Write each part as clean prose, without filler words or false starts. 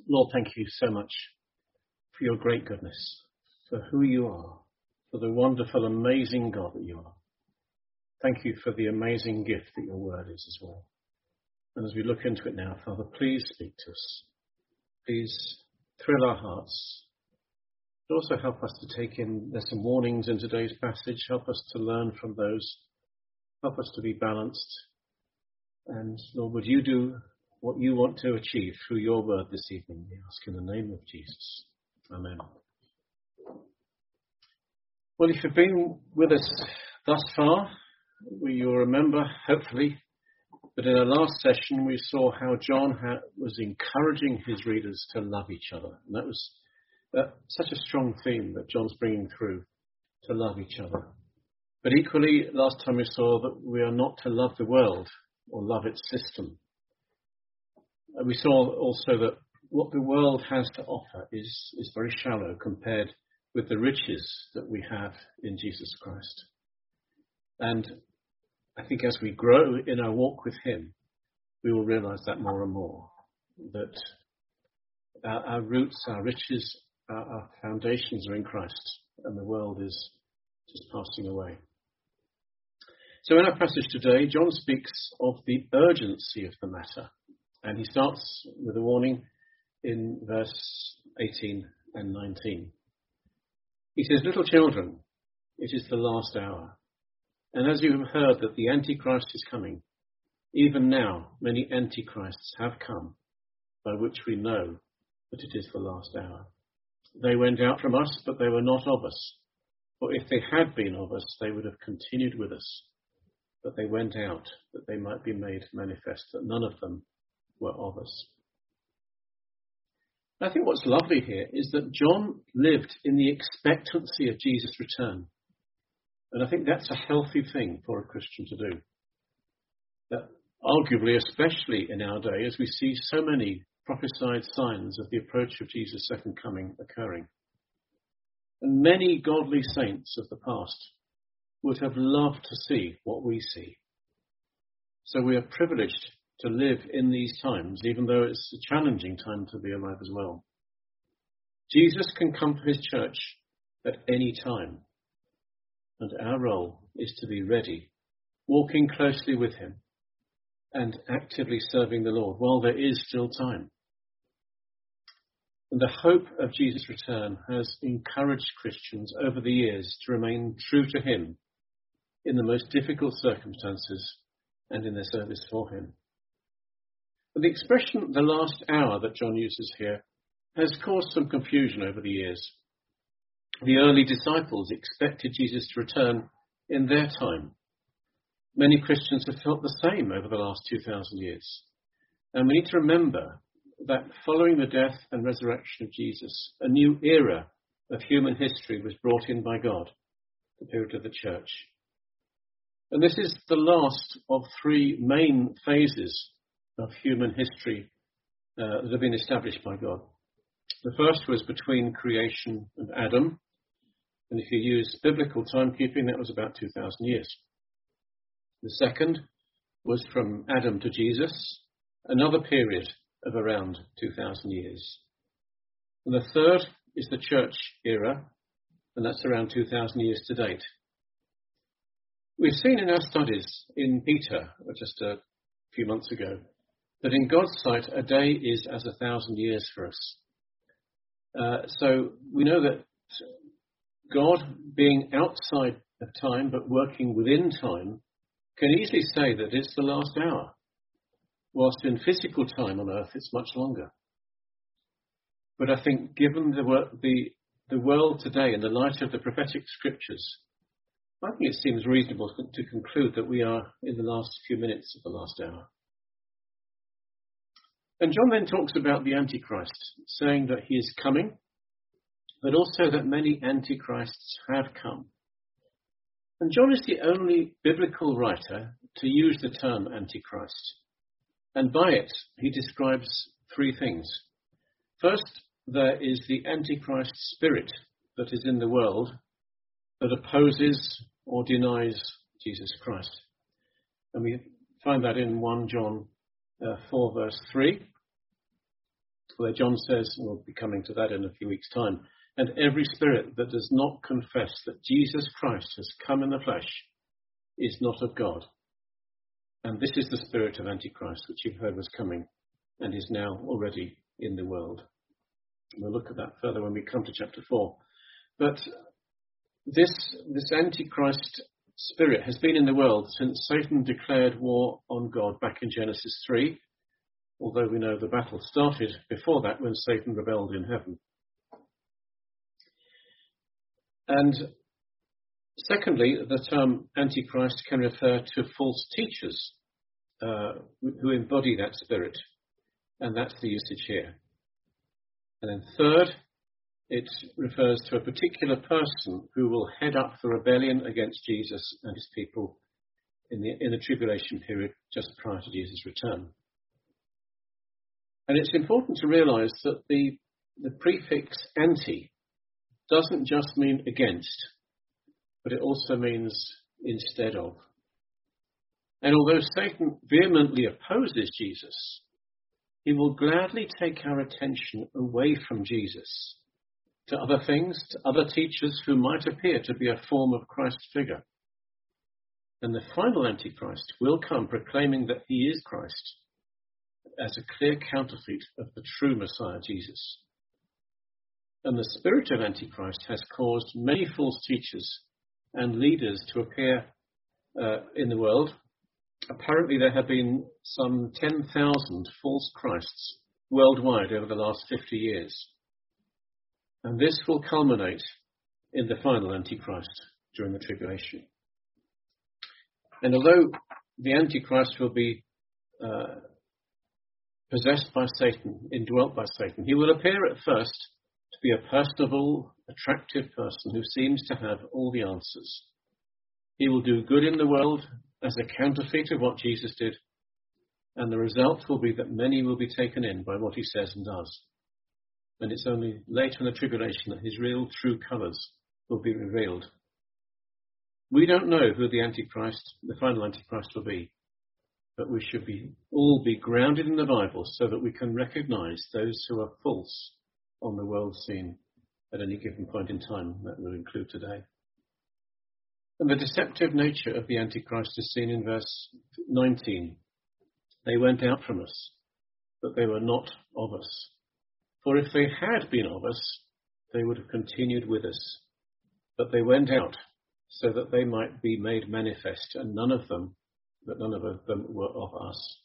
Lord, thank you so much for your great goodness, for who you are, for the wonderful, amazing God that you are. Thank you for the amazing gift that your word is as well. And as we look into it now, Father, please speak to us. Please thrill our hearts. But also help us to take in, there's some warnings in today's passage. Help us to learn from those. Help us to be balanced. And Lord, would you do what you want to achieve through your word this evening? We ask in the name of Jesus. Amen. Well, if you've been with us thus far, you'll remember, hopefully, that in our last session we saw how John was encouraging his readers to love each other. And that was such a strong theme that John's bringing through, to love each other. But equally, last time we saw that we are not to love the world or love its system. And we saw also that what the world has to offer is very shallow compared with the riches that we have in Jesus Christ. And I think as we grow in our walk with him, we will realize that more and more, that our roots, our riches, our foundations are in Christ, and the world is just passing away. So in our passage today, John speaks of the urgency of the matter, and he starts with a warning in verse 18 and 19. He says, "Little children, it is the last hour. And as you have heard that the Antichrist is coming, even now many Antichrists have come, by which we know that it is the last hour. They went out from us, but they were not of us. For if they had been of us, they would have continued with us. But they went out, that they might be made manifest that none of them were of us." I think what's lovely here is that John lived in the expectancy of Jesus' return. And I think that's a healthy thing for a Christian to do. That arguably, especially in our day, as we see so many prophesied signs of the approach of Jesus' second coming occurring. And many godly saints of the past would have loved to see what we see. So we are privileged to live in these times, even though it's a challenging time to be alive as well. Jesus can come for his church at any time. And our role is to be ready, walking closely with him and actively serving the Lord while there is still time. And the hope of Jesus' return has encouraged Christians over the years to remain true to him in the most difficult circumstances and in their service for him. But the expression, the last hour, that John uses here has caused some confusion over the years. The early disciples expected Jesus to return in their time. Many Christians have felt the same over the last 2,000 years. And we need to remember that following the death and resurrection of Jesus, a new era of human history was brought in by God, the period of the church. And this is the last of three main phases of human history that have been established by God. The first was between creation and Adam. And if you use biblical timekeeping, that was about 2,000 years. The second was from Adam to Jesus, another period of around 2,000 years. And the third is the church era, and that's around 2,000 years to date. We've seen in our studies in Peter, just a few months ago, that in God's sight, a day is as 1,000 years for us. So we know that God, being outside of time but working within time, can easily say that it's the last hour, whilst in physical time on earth it's much longer. But I think given the world today in the light of the prophetic scriptures, I think it seems reasonable to conclude that we are in the last few minutes of the last hour. And John then talks about the Antichrist, saying that he is coming, but also that many Antichrists have come. And John is the only biblical writer to use the term Antichrist. And by it, he describes three things. First, there is the Antichrist spirit that is in the world that opposes or denies Jesus Christ. And we find that in 1 John 4 verse 3. where John says, and we'll be coming to that in a few weeks' time, and every spirit that does not confess that Jesus Christ has come in the flesh is not of God. And this is the spirit of Antichrist, which you've heard was coming and is now already in the world. And we'll look at that further when we come to chapter 4. But this Antichrist spirit has been in the world since Satan declared war on God back in Genesis 3, although we know the battle started before that when Satan rebelled in heaven. And secondly, the term Antichrist can refer to false teachers who embody that spirit, and that's the usage here. And then third, it refers to a particular person who will head up the rebellion against Jesus and his people in the tribulation period just prior to Jesus' return. And it's important to realize that the prefix anti doesn't just mean against, but it also means instead of. And although Satan vehemently opposes Jesus, he will gladly take our attention away from Jesus to other things, to other teachers who might appear to be a form of Christ's figure. And the final Antichrist will come proclaiming that he is Christ as a clear counterfeit of the true Messiah, Jesus. And the spirit of Antichrist has caused many false teachers and leaders to appear in the world. Apparently there have been some 10,000 false Christs worldwide over the last 50 years. And this will culminate in the final Antichrist during the tribulation. And although the Antichrist will be possessed by Satan, indwelt by Satan, he will appear at first to be a personable, attractive person who seems to have all the answers. He will do good in the world as a counterfeit of what Jesus did, and the result will be that many will be taken in by what he says and does. And it's only later in the tribulation that his real, true colours will be revealed. We don't know who the Antichrist, the final Antichrist, will be, but we should all be grounded in the Bible so that we can recognise those who are false on the world scene at any given point in time. That will include today. And the deceptive nature of the Antichrist is seen in verse 19. They went out from us, but they were not of us. For if they had been of us, they would have continued with us. But they went out so that they might be made manifest, and none of them were of us.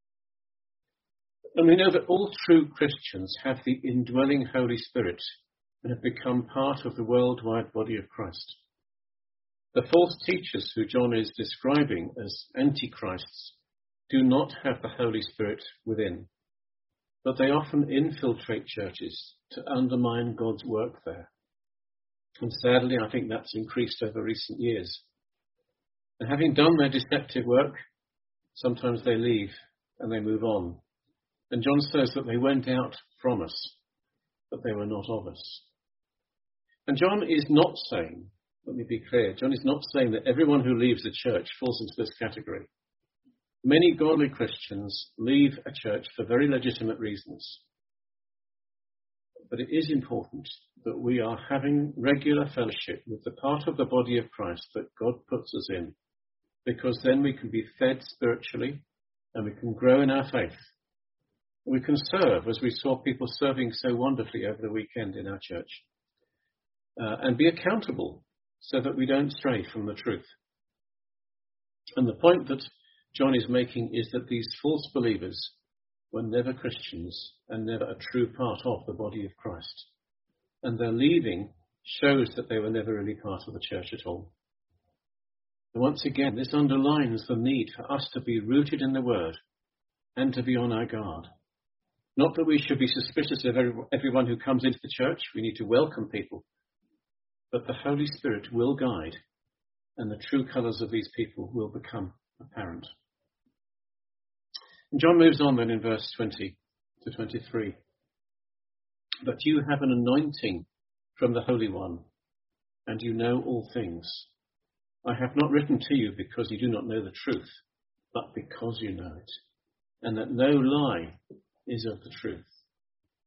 And we know that all true Christians have the indwelling Holy Spirit and have become part of the worldwide body of Christ. The false teachers who John is describing as antichrists do not have the Holy Spirit within, but they often infiltrate churches to undermine God's work there. And sadly, I think that's increased over recent years. And having done their deceptive work, sometimes they leave and they move on. And John says that they went out from us, but they were not of us. And John is not saying, let me be clear, John is not saying that everyone who leaves the church falls into this category. Many godly Christians leave a church for very legitimate reasons. But it is important that we are having regular fellowship with the part of the body of Christ that God puts us in, because then we can be fed spiritually and we can grow in our faith. We can serve, as we saw people serving so wonderfully over the weekend in our church, and be accountable so that we don't stray from the truth. And the point that John is making is that these false believers were never Christians and never a true part of the body of Christ. And their leaving shows that they were never really part of the church at all. And once again, this underlines the need for us to be rooted in the Word and to be on our guard. Not that we should be suspicious of everyone who comes into the church. We need to welcome people. But the Holy Spirit will guide, and the true colours of these people will become apparent. And John moves on then in verse 20 to 23. But you have an anointing from the Holy One, and you know all things. I have not written to you because you do not know the truth, but because you know it, and that no lie is of the truth.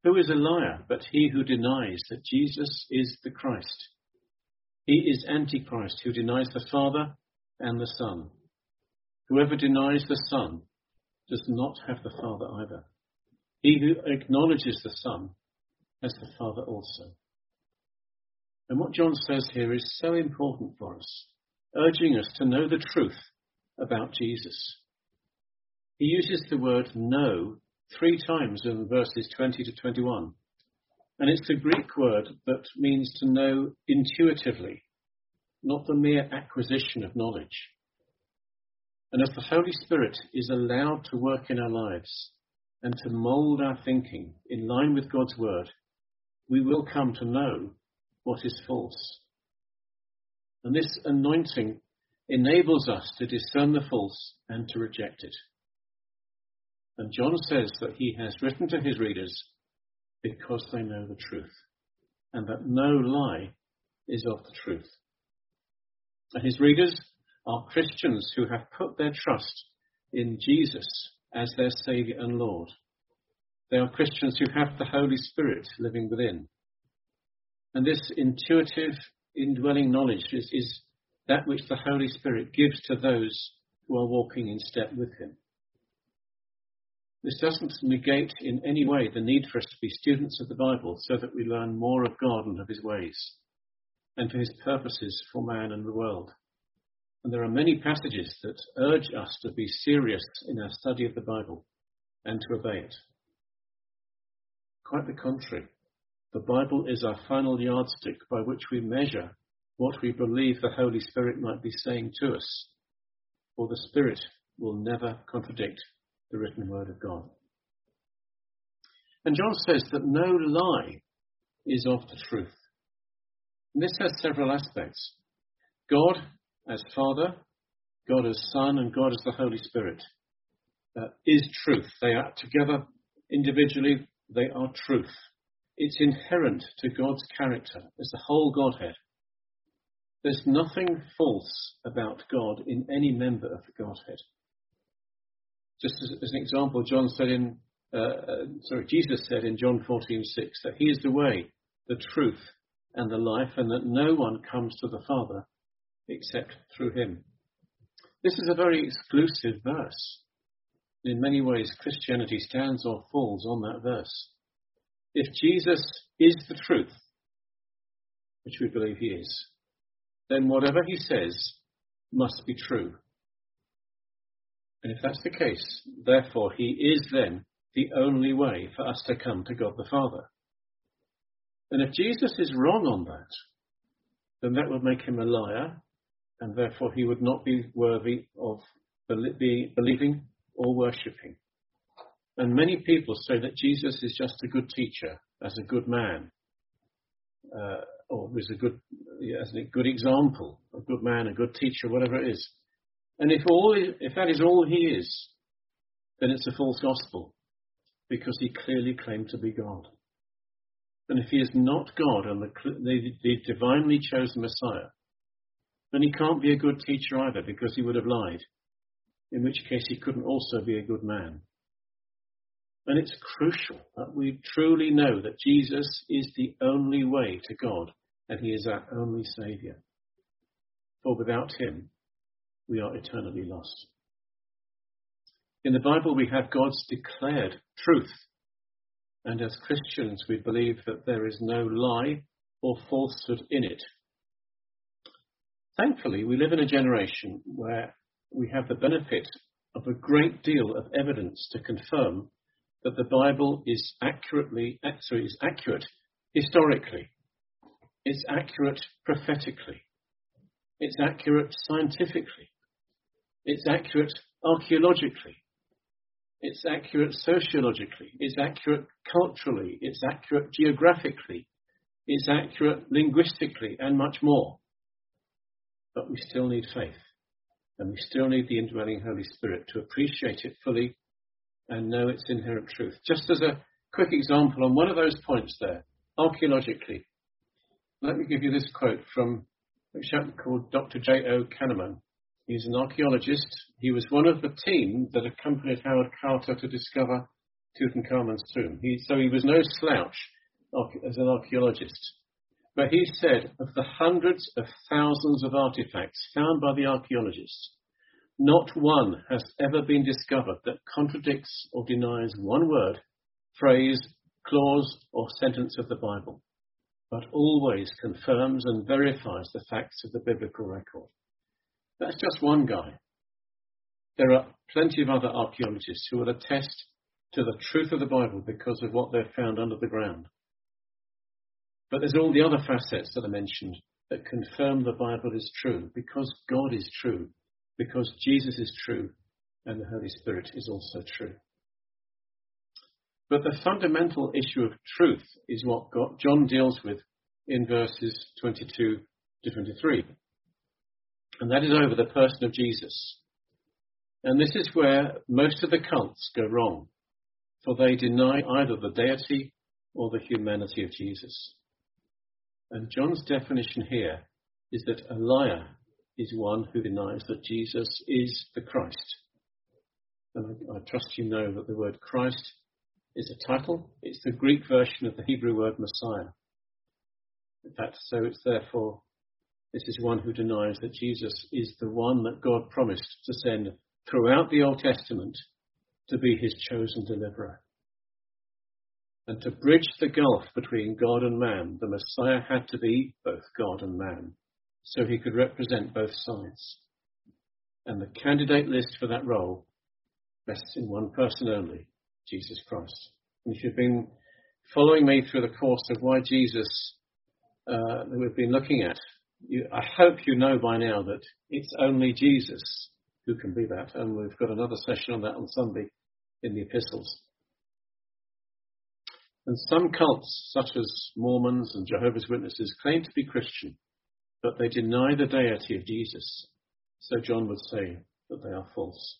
Who is a liar but he who denies that Jesus is the Christ? He is Antichrist, who denies the Father and the Son. Whoever denies the Son does not have the Father either. He who acknowledges the Son has the Father also. And what John says here is so important for us, urging us to know the truth about Jesus. He uses the word know 3 times in verses 20 to 21. And it's the Greek word that means to know intuitively, not the mere acquisition of knowledge. And as the Holy Spirit is allowed to work in our lives and to mould our thinking in line with God's word, we will come to know what is false. And this anointing enables us to discern the false and to reject it. And John says that he has written to his readers because they know the truth, and that no lie is of the truth. And his readers are Christians who have put their trust in Jesus as their Saviour and Lord. They are Christians who have the Holy Spirit living within. And this intuitive, indwelling knowledge is that which the Holy Spirit gives to those who are walking in step with him. This doesn't negate in any way the need for us to be students of the Bible so that we learn more of God and of his ways and for his purposes for man and the world. And there are many passages that urge us to be serious in our study of the Bible and to obey it. Quite the contrary. The Bible is our final yardstick by which we measure what we believe the Holy Spirit might be saying to us, for the Spirit will never contradict the written word of God. And John says that no lie is of the truth. And this has several aspects. God as Father, God as Son, and God as the Holy Spirit is truth. They are together individually, they are truth. It's inherent to God's character as the whole Godhead. There's nothing false about God in any member of the Godhead. Just as an example, Jesus said in John 14:6 that he is the way, the truth, and the life, and that no one comes to the Father except through him. This is a very exclusive verse. In many ways, Christianity stands or falls on that verse. If Jesus is the truth, which we believe he is, then whatever he says must be true. And if that's the case, therefore he is then the only way for us to come to God the Father. And if Jesus is wrong on that, then that would make him a liar, and therefore he would not be worthy of believing or worshipping. And many people say that Jesus is just a good teacher, as a good man, or as a good example, a good man, a good teacher, whatever it is. And if that is all he is, then it's a false gospel, because he clearly claimed to be God. And if he is not God and the divinely chosen Messiah, then he can't be a good teacher either, because he would have lied, in which case he couldn't also be a good man. And it's crucial that we truly know that Jesus is the only way to God, and he is our only Saviour. For without him, we are eternally lost. In the Bible, we have God's declared truth. And as Christians, we believe that there is no lie or falsehood in it. Thankfully, we live in a generation where we have the benefit of a great deal of evidence to confirm that the Bible is accurate historically. It's accurate prophetically. It's accurate scientifically. It's accurate archaeologically. It's accurate sociologically. It's accurate culturally. It's accurate geographically. It's accurate linguistically, and much more. But we still need faith, and we still need the indwelling Holy Spirit to appreciate it fully and know its inherent truth. Just as a quick example on one of those points there, archaeologically, let me give you this quote from a chap called Dr. J.O. Kahneman. He's an archaeologist. He was one of the team that accompanied Howard Carter to discover Tutankhamun's tomb. So he was no slouch as an archaeologist. But he said of the hundreds of thousands of artifacts found by the archaeologists, not one has ever been discovered that contradicts or denies one word, phrase, clause, or sentence of the Bible, but always confirms and verifies the facts of the biblical record. That's just one guy. There are plenty of other archaeologists who will attest to the truth of the Bible because of what they've found under the ground. But there's all the other facets that are mentioned that confirm the Bible is true, because God is true, because Jesus is true, and the Holy Spirit is also true. But the fundamental issue of truth is what John deals with in verses 22 to 23. And that is over the person of Jesus. And this is where most of the cults go wrong, for they deny either the deity or the humanity of Jesus. And John's definition here is that a liar is one who denies that Jesus is the Christ. And I trust you know that the word Christ is a title. It's the Greek version of the Hebrew word Messiah. In fact, so it's therefore, this is one who denies that Jesus is the one that God promised to send throughout the Old Testament to be his chosen deliverer. And to bridge the gulf between God and man, the Messiah had to be both God and man, so he could represent both sides. And the candidate list for that role rests in one person only, Jesus Christ. And if you've been following me through the course of why Jesus that we've been looking at, I hope you know by now that it's only Jesus who can be that. And we've got another session on that on Sunday in the epistles. And some cults, such as Mormons and Jehovah's Witnesses, claim to be Christian, but they deny the deity of Jesus. So John would say that they are false.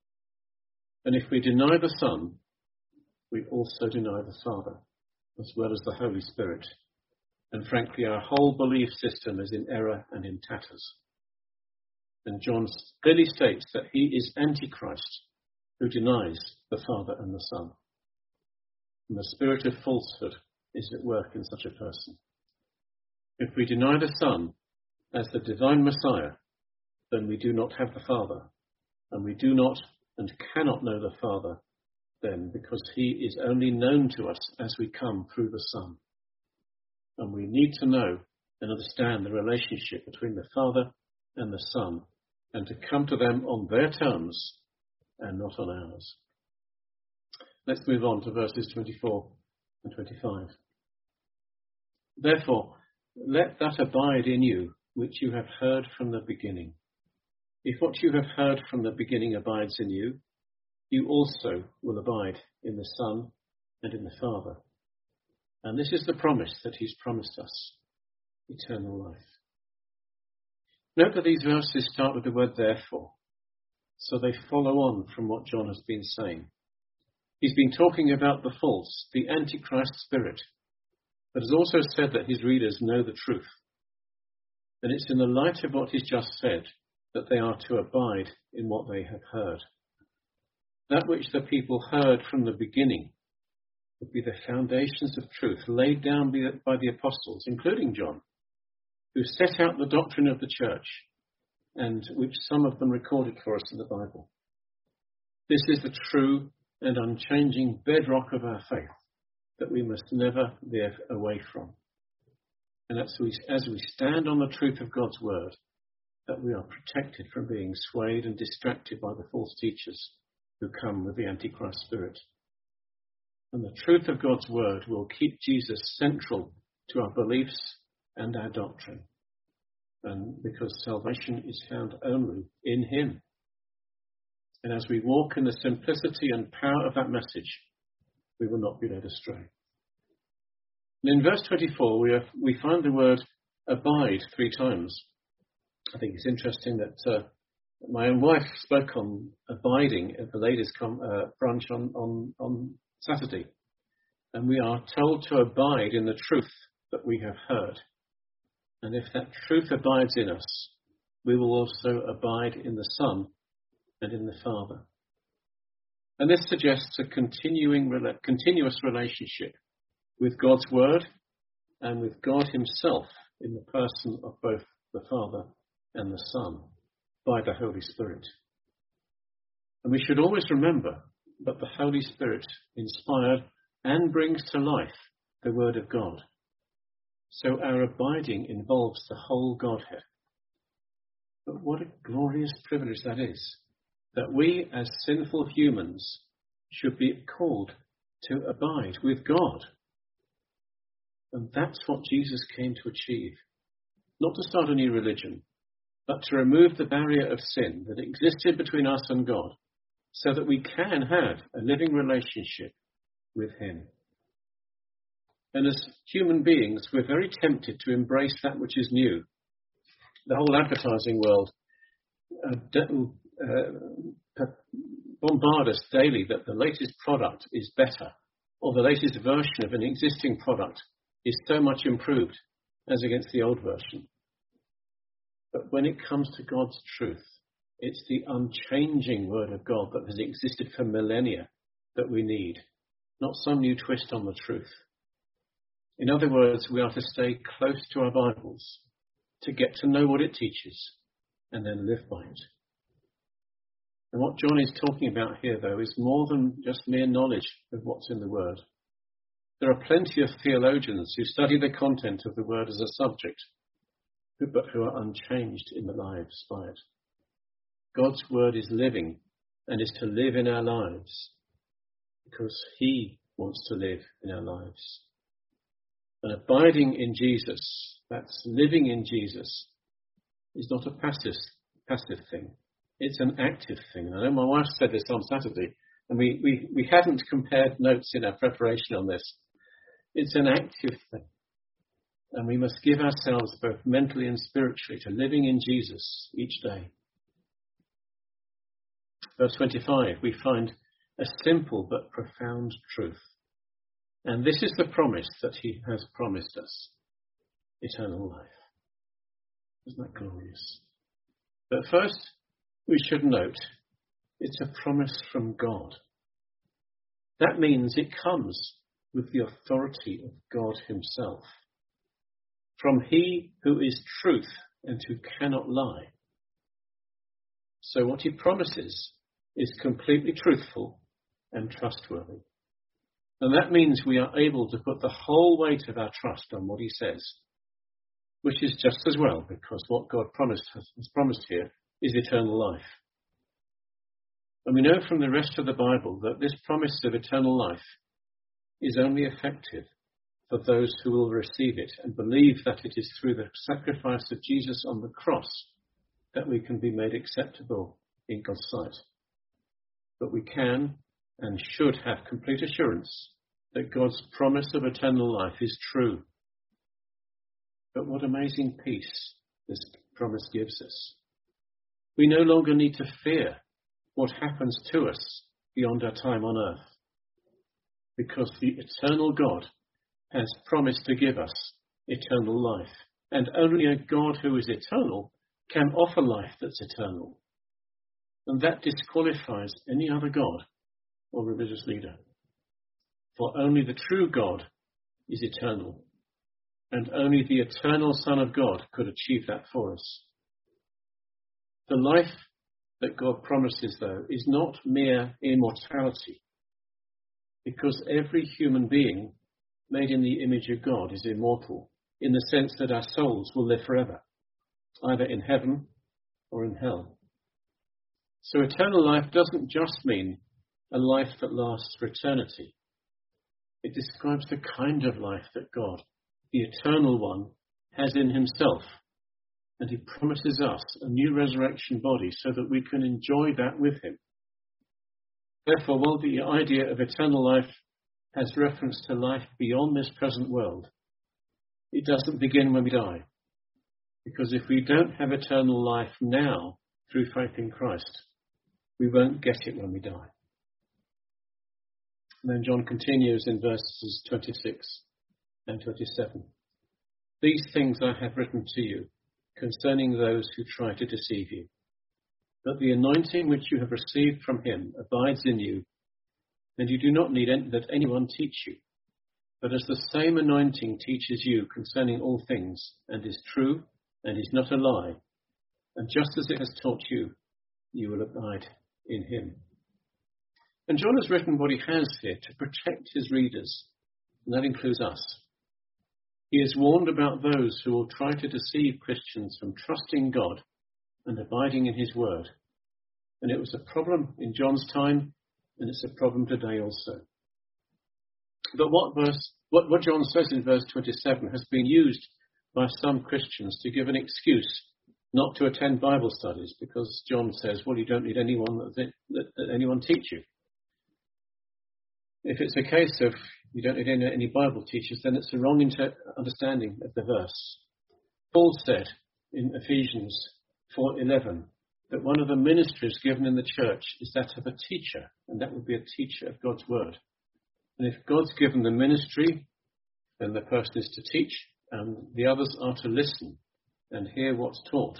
And if we deny the Son, we also deny the Father, as well as the Holy Spirit. And frankly, our whole belief system is in error and in tatters. And John clearly states that he is Antichrist, who denies the Father and the Son. And the spirit of falsehood is at work in such a person. If we deny the Son as the divine Messiah, then we do not have the Father, and we do not and cannot know the Father then, because he is only known to us as we come through the Son. And we need to know and understand the relationship between the Father and the Son, and to come to them on their terms and not on ours. Let's move on to verses 24 and 25. Therefore, let that abide in you which you have heard from the beginning. If what you have heard from the beginning abides in you, you also will abide in the Son and in the Father. And this is the promise that he's promised us, eternal life. Note that these verses start with the word therefore, so they follow on from what John has been saying. He's been talking about the false, the Antichrist spirit, but has also said that his readers know the truth. And it's in the light of what he's just said that they are to abide in what they have heard. That which the people heard from the beginning would be the foundations of truth laid down by the apostles, including John, who set out the doctrine of the church, and which some of them recorded for us in the Bible. This is the true and unchanging bedrock of our faith that we must never veer away from. And as we stand on the truth of God's word, that we are protected from being swayed and distracted by the false teachers who come with the Antichrist spirit. And the truth of God's word will keep Jesus central to our beliefs and our doctrine. And because salvation is found only in him. And as we walk in the simplicity and power of that message, we will not be led astray. And in verse 24, we find the word abide 3 times. I think it's interesting that my own wife spoke on abiding at the ladies' brunch on Saturday. And we are told to abide in the truth that we have heard. And if that truth abides in us, we will also abide in the Son and in the Father. And this suggests a continuous relationship with God's word and with God himself in the person of both the Father and the Son by the Holy Spirit. And we should always remember that the Holy Spirit inspired and brings to life the Word of God. So our abiding involves the whole Godhead. But what a glorious privilege that is, that we as sinful humans should be called to abide with God. And that's what Jesus came to achieve. Not to start a new religion, but to remove the barrier of sin that existed between us and God, so that we can have a living relationship with him. And as human beings, we're very tempted to embrace that which is new. The whole advertising world bombard us daily that the latest product is better, or the latest version of an existing product is so much improved as against the old version. But when it comes to God's truth, it's the unchanging Word of God that has existed for millennia that we need, not some new twist on the truth. In other words, we are to stay close to our Bibles, to get to know what it teaches, and then live by it. And what John is talking about here, though, is more than just mere knowledge of what's in the Word. There are plenty of theologians who study the content of the Word as a subject, but who are unchanged in their lives by it. God's Word is living and is to live in our lives because he wants to live in our lives. And abiding in Jesus, that's living in Jesus, is not a passive thing. It's an active thing. And I know my wife said this on Saturday, and we hadn't compared notes in our preparation on this. It's an active thing. And we must give ourselves both mentally and spiritually to living in Jesus each day. Verse 25, we find a simple but profound truth. And this is the promise that he has promised us, eternal life. Isn't that glorious? But first, we should note, it's a promise from God. That means it comes with the authority of God himself. From he who is truth and who cannot lie. So what he promises is completely truthful and trustworthy. And that means we are able to put the whole weight of our trust on what he says, which is just as well, because what God has promised here is eternal life. And we know from the rest of the Bible that this promise of eternal life is only effective for those who will receive it and believe that it is through the sacrifice of Jesus on the cross that we can be made acceptable in God's sight. But we can and should have complete assurance that God's promise of eternal life is true. But what amazing peace this promise gives us. We no longer need to fear what happens to us beyond our time on earth, because the eternal God has promised to give us eternal life. And only a God who is eternal can offer life that's eternal. And that disqualifies any other God or religious leader. For only the true God is eternal. And only the eternal Son of God could achieve that for us. The life that God promises, though, is not mere immortality. Because every human being made in the image of God is immortal, in the sense that our souls will live forever, either in heaven or in hell. So eternal life doesn't just mean a life that lasts for eternity. It describes the kind of life that God, the eternal one, has in himself. And he promises us a new resurrection body so that we can enjoy that with him. Therefore, while the idea of eternal life has reference to life beyond this present world, it doesn't begin when we die. Because if we don't have eternal life now through faith in Christ, we won't get it when we die. And then John continues in verses 26 and 27. These things I have written to you concerning those who try to deceive you. But the anointing which you have received from him abides in you, and you do not need that anyone teach you. But as the same anointing teaches you concerning all things, and is true, and is not a lie, and just as it has taught you, you will abide in him. And John has written what he has here to protect his readers, and that includes us. He has warned about those who will try to deceive Christians from trusting God and abiding in his word. And it was a problem in John's time, and it's a problem today also. But what John says in verse 27 has been used by some Christians to give an excuse not to attend Bible studies, because John says, well, you don't need anyone that anyone teach you. If it's a case of you don't need any Bible teachers, then it's a wrong understanding of the verse. Paul said in Ephesians 4:11 that one of the ministries given in the church is that of a teacher, and that would be a teacher of God's word. And if God's given the ministry, then the person is to teach, and the others are to listen and hear what's taught.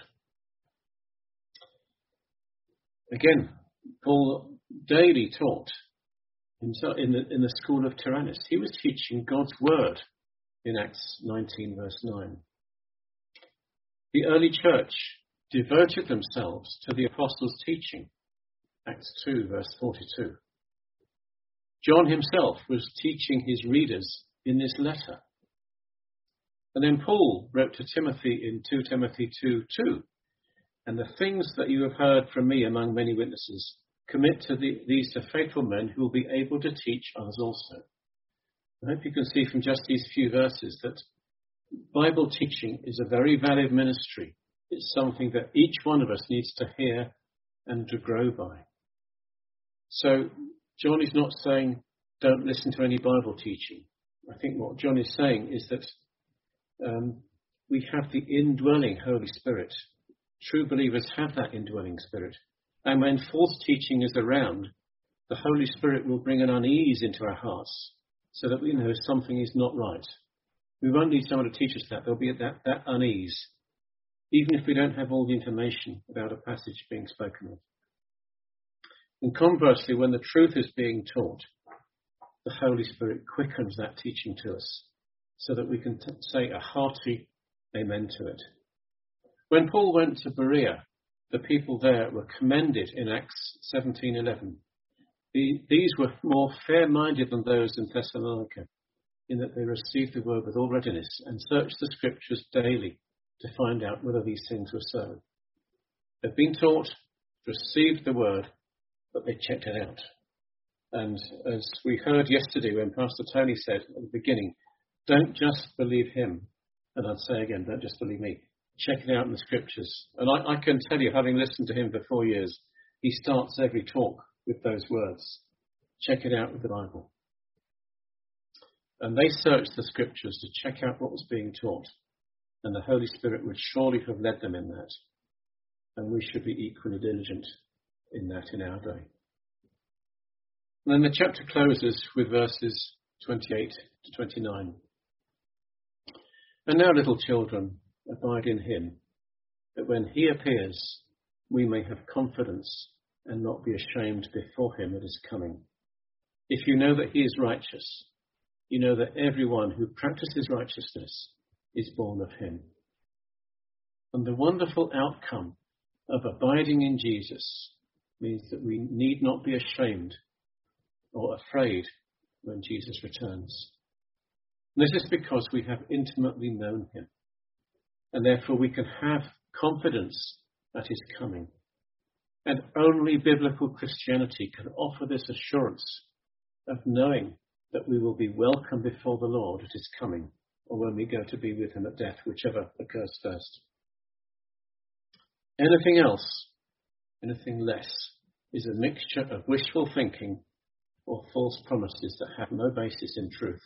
Again, Paul daily taught himself in the school of Tyrannus. He was teaching God's word in Acts 19, verse 9. The early church devoted themselves to the apostles' teaching, Acts 2, verse 42. John himself was teaching his readers in this letter. And then Paul wrote to Timothy in 2 Timothy 2:2, and the things that you have heard from me among many witnesses, commit to these to faithful men who will be able to teach others also. I hope you can see from just these few verses that Bible teaching is a very valid ministry. It's something that each one of us needs to hear and to grow by. So John is not saying don't listen to any Bible teaching. I think what John is saying is that we have the indwelling Holy Spirit. True believers have that indwelling Spirit. And when false teaching is around, the Holy Spirit will bring an unease into our hearts so that we know something is not right. We won't need someone to teach us that. There'll be that unease, even if we don't have all the information about a passage being spoken of. And conversely, when the truth is being taught, the Holy Spirit quickens that teaching to us so that we can say a hearty amen to it. When Paul went to Berea, the people there were commended in Acts 17:11. These were more fair-minded than those in Thessalonica, in that they received the word with all readiness and searched the scriptures daily to find out whether these things were so. They'd been taught, received the word, but they checked it out. And as we heard yesterday when Pastor Tony said at the beginning, don't just believe him. And I'd say again, don't just believe me. Check it out in the scriptures. And I can tell you, having listened to him for 4 years, he starts every talk with those words. Check it out with the Bible. And they searched the scriptures to check out what was being taught. And the Holy Spirit would surely have led them in that. And we should be equally diligent in that in our day. And then the chapter closes with verses 28 to 29. And now, little children, abide in him, that when he appears, we may have confidence and not be ashamed before him at his coming. If you know that he is righteous, you know that everyone who practices righteousness is born of him. And the wonderful outcome of abiding in Jesus means that we need not be ashamed or afraid when Jesus returns. And this is because we have intimately known him. And therefore we can have confidence at his coming. And only biblical Christianity can offer this assurance of knowing that we will be welcome before the Lord at his coming, or when we go to be with him at death, whichever occurs first. Anything else, anything less, is a mixture of wishful thinking or false promises that have no basis in truth.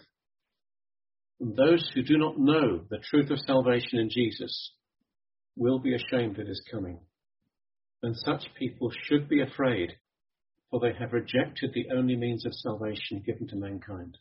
And those who do not know the truth of salvation in Jesus will be ashamed at his coming. And such people should be afraid, for they have rejected the only means of salvation given to mankind.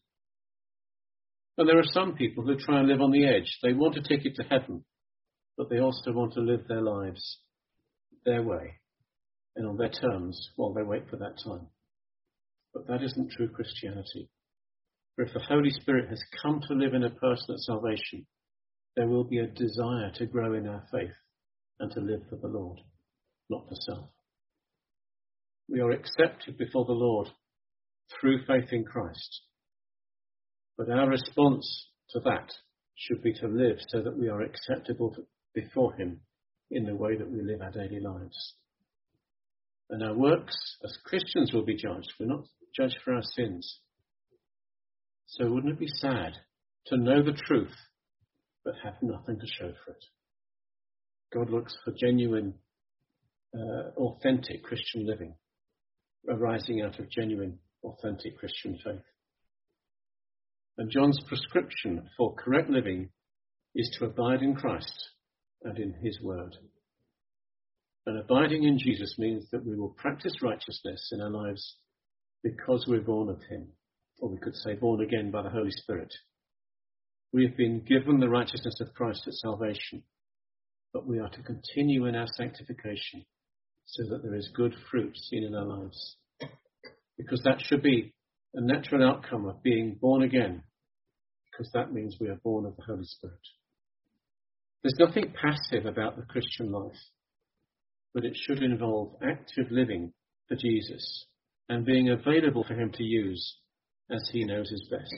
And there are some people who try and live on the edge. They want a ticket to heaven, but they also want to live their lives their way and on their terms while they wait for that time. But that isn't true Christianity. For if the Holy Spirit has come to live in a person at salvation, there will be a desire to grow in our faith and to live for the Lord, not for self. We are accepted before the Lord through faith in Christ. But our response to that should be to live so that we are acceptable before him in the way that we live our daily lives. And our works as Christians will be judged. We're not judged for our sins. So wouldn't it be sad to know the truth but have nothing to show for it? God looks for genuine, authentic Christian living, arising out of genuine, authentic Christian faith. And John's prescription for correct living is to abide in Christ and in his word. And abiding in Jesus means that we will practice righteousness in our lives because we're born of him, or we could say born again by the Holy Spirit. We have been given the righteousness of Christ at salvation, but we are to continue in our sanctification so that there is good fruit seen in our lives. Because that should be a natural outcome of being born again, because that means we are born of the Holy Spirit. There's nothing passive about the Christian life, but it should involve active living for Jesus and being available for him to use as he knows is best.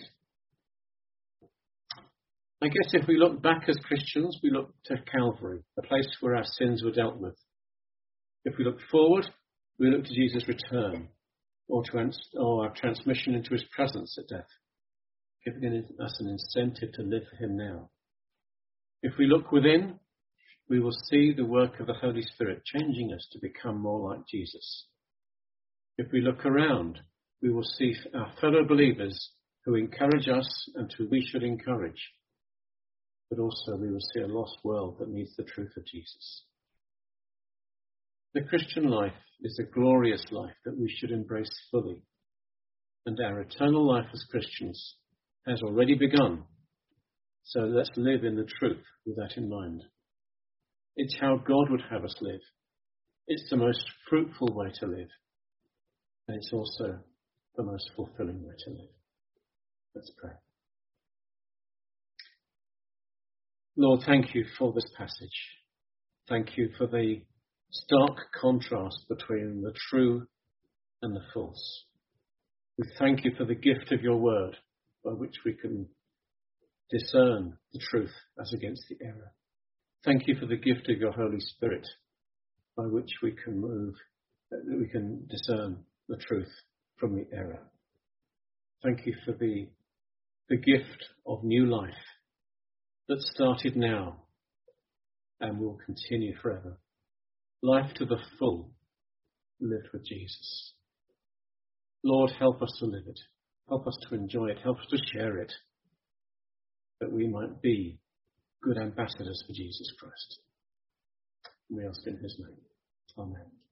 I guess if we look back as Christians, we look to Calvary, the place where our sins were dealt with. If we look forward, we look to Jesus' return or our transmission into his presence at death, giving us an incentive to live for him now. If we look within, we will see the work of the Holy Spirit changing us to become more like Jesus. If we look around, we will see our fellow believers who encourage us and who we should encourage. But also we will see a lost world that needs the truth of Jesus. The Christian life is a glorious life that we should embrace fully. And our eternal life as Christians has already begun. So let's live in the truth with that in mind. It's how God would have us live. It's the most fruitful way to live. And it's also the most fulfilling way to live. Let's pray. Lord, thank you for this passage. Thank you for the stark contrast between the true and the false. We thank you for the gift of your word by which we can discern the truth as against the error. Thank you for the gift of your Holy Spirit by which we can discern the truth from the error. Thank you for the gift of new life that started now and will continue forever. Life to the full, lived with Jesus. Lord, help us to live it. Help us to enjoy it. Help us to share it, that we might be good ambassadors for Jesus Christ. We ask in his name. Amen.